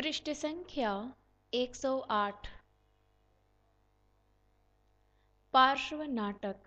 पृष्ठ संख्या 108। पार्श्व नाटक।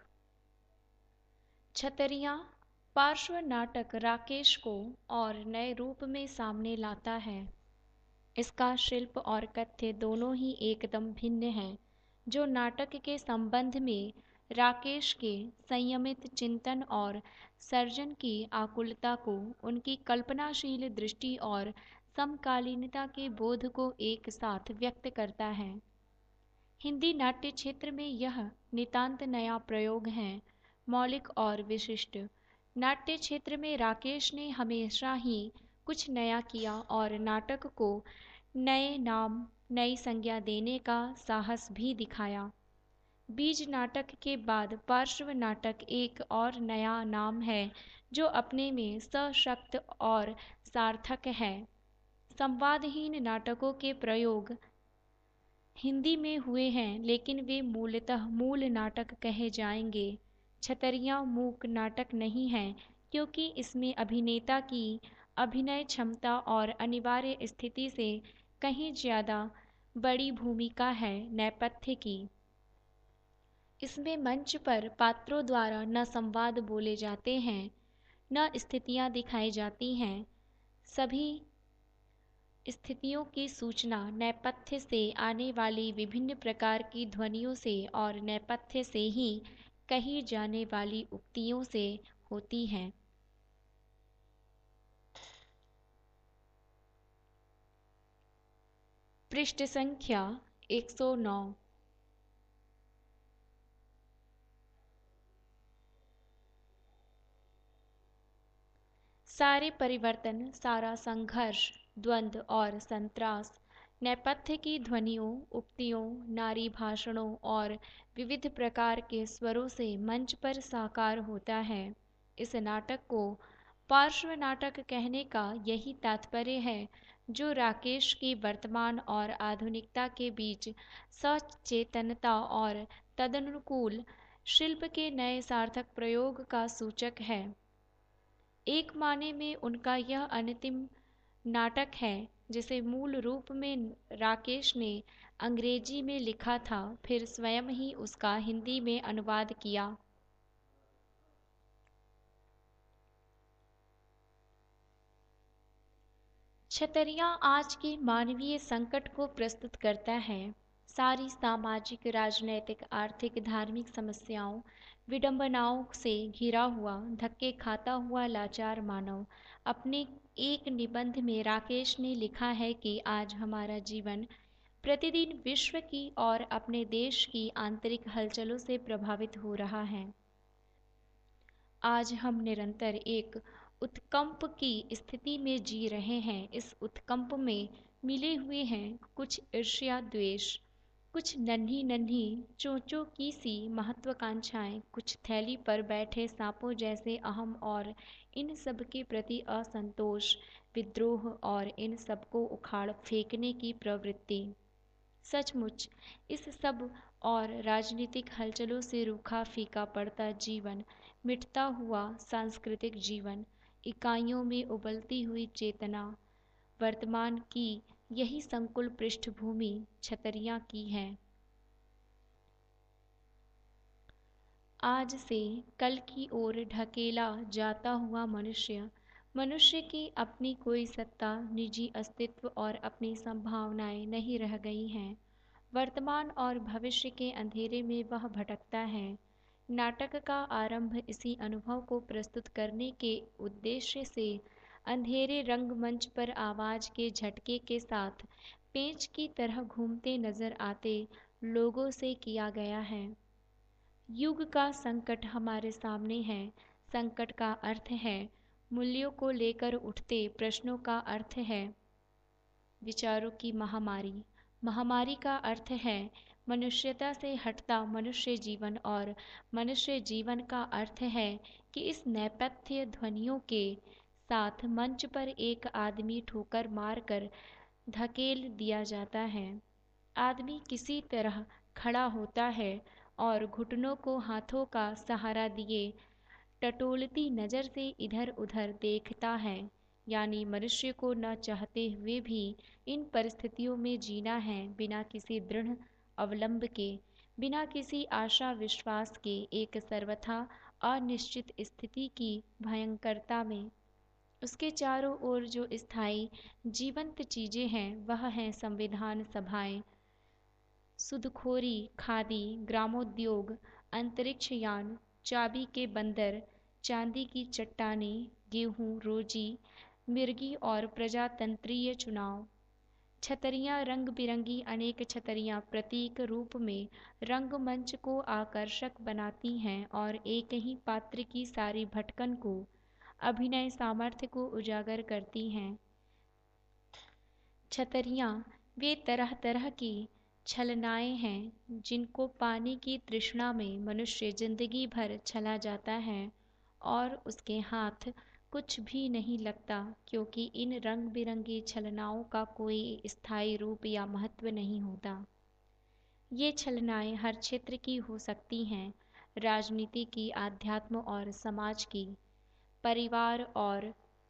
छतरियां पार्श्व नाटक राकेश को और नए रूप में सामने लाता है। इसका शिल्प और कथ्य दोनों ही एकदम भिन्न हैं, जो नाटक के संबंध में राकेश के संयमित चिंतन और सर्जन की आकुलता को, उनकी कल्पनाशील दृष्टि और समकालीनता के बोध को एक साथ व्यक्त करता है। हिंदी नाट्य क्षेत्र में यह नितांत नया प्रयोग है, मौलिक और विशिष्ट। नाट्य क्षेत्र में राकेश ने हमेशा ही कुछ नया किया और नाटक को नए नाम, नई संज्ञा देने का साहस भी दिखाया। बीज नाटक के बाद पार्श्व नाटक एक और नया नाम है, जो अपने में सशक्त और सार्थक है। संवादहीन नाटकों के प्रयोग हिंदी में हुए हैं, लेकिन वे मूलतः मूल नाटक कहे जाएंगे। छतरियां मूक नाटक नहीं है, क्योंकि इसमें अभिनेता की अभिनय क्षमता और अनिवार्य स्थिति से कहीं ज्यादा बड़ी भूमिका है नेपथ्य की। इसमें मंच पर पात्रों द्वारा न संवाद बोले जाते हैं, न स्थितियां दिखाई जाती हैं। सभी स्थितियों की सूचना नेपथ्य से आने वाली विभिन्न प्रकार की ध्वनियों से और नेपथ्य से ही कही जाने वाली उक्तियों से होती है। पृष्ठ संख्या 109। सारे परिवर्तन, सारा संघर्ष, द्वंद्व और संत्रास नेपथ्य की ध्वनियों, उक्तियों, नारी भाषणों और विविध प्रकार के स्वरों से मंच पर साकार होता है। इस नाटक को पार्श्व नाटक कहने का यही तात्पर्य है, जो राकेश की वर्तमान और आधुनिकता के बीच सचेतनता और तदनुकूल शिल्प के नए सार्थक प्रयोग का सूचक है। एक माने में उनका यह अंतिम नाटक है, जिसे मूल रूप में राकेश ने अंग्रेजी में लिखा था, फिर स्वयं ही उसका हिंदी में अनुवाद किया। छतरियां आज के मानवीय संकट को प्रस्तुत करता है। सारी सामाजिक, राजनैतिक, आर्थिक, धार्मिक समस्याओं, विडंबनाओं से घिरा हुआ, धक्के खाता हुआ लाचार मानव। अपने एक निबंध में राकेश ने लिखा है कि आज हमारा जीवन प्रतिदिन विश्व की और अपने देश की आंतरिक हलचलों से प्रभावित हो रहा है। आज हम निरंतर एक उत्कंप की स्थिति में जी रहे हैं। इस उत्कंप में मिले हुए हैं कुछ ईर्ष्या, द्वेष, कुछ नन्ही नन्ही चोंचों की सी महत्वाकांक्षाएं, कुछ थैली पर बैठे सांपों जैसे अहम और इन सब के प्रति असंतोष, विद्रोह और इन सब को उखाड़ फेंकने की प्रवृत्ति। सचमुच इस सब और राजनीतिक हलचलों से रूखा फीका पड़ता जीवन, मिटता हुआ सांस्कृतिक जीवन, इकाइयों में उबलती हुई चेतना, वर्तमान की यही संकुल पृष्ठभूमि छतरियां की है। आज से कल की ओर ढकेला जाता हुआ मनुष्य, मनुष्य की अपनी कोई सत्ता, निजी अस्तित्व और अपनी संभावनाएं नहीं रह गई हैं। वर्तमान और भविष्य के अंधेरे में वह भटकता है। नाटक का आरंभ इसी अनुभव को प्रस्तुत करने के उद्देश्य से अंधेरे रंगमंच पर आवाज के झटके के साथ पेंच की तरह घूमते नजर आते लोगों से किया गया है। युग का संकट हमारे सामने है। संकट का अर्थ है मूल्यों को लेकर उठते प्रश्नों का अर्थ है विचारों की महामारी। महामारी का अर्थ है मनुष्यता से हटता मनुष्य जीवन, और मनुष्य जीवन का अर्थ है कि इस नेपथ्य ध्वनियों के साथ मंच पर एक आदमी ठोकर मारकर धकेल दिया जाता है। आदमी किसी तरह खड़ा होता है और घुटनों को हाथों का सहारा दिए टटोलती नजर से इधर उधर देखता है। यानी मनुष्य को न चाहते हुए भी इन परिस्थितियों में जीना है, बिना किसी दृढ़ अवलंब के, बिना किसी आशा विश्वास के, एक सर्वथा अनिश्चित स्थिति की भयंकरता में। उसके चारों ओर जो स्थायी जीवंत चीजें हैं वह हैं संविधान सभाएं, सुदखोरी, खादी, ग्रामोद्योग, अंतरिक्ष यान, चाबी के बंदर, चांदी की चट्टानें, गेहूं, रोजी, मिर्गी और प्रजातंत्रीय चुनाव। छतरियां रंग बिरंगी, अनेक छतरियां प्रतीक रूप में रंगमंच को आकर्षक बनाती हैं और एक ही पात्र की सारी भटकन को, अभिनय सामर्थ्य को उजागर करती हैं। छतरियां वे तरह तरह की छलनाएं हैं जिनको पाने की तृष्णा में मनुष्य जिंदगी भर चला जाता है और उसके हाथ कुछ भी नहीं लगता, क्योंकि इन रंग बिरंगी छलनाओं का कोई स्थायी रूप या महत्व नहीं होता। ये छलनाएं हर क्षेत्र की हो सकती हैं, राजनीति की, आध्यात्म और समाज की, परिवार और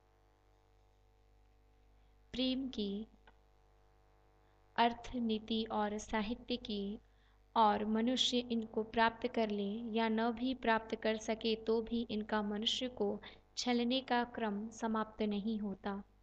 प्रेम की, अर्थ, नीति और साहित्य की। और मनुष्य इनको प्राप्त कर ले या न भी प्राप्त कर सके तो भी इनका मनुष्य को छलने का क्रम समाप्त नहीं होता।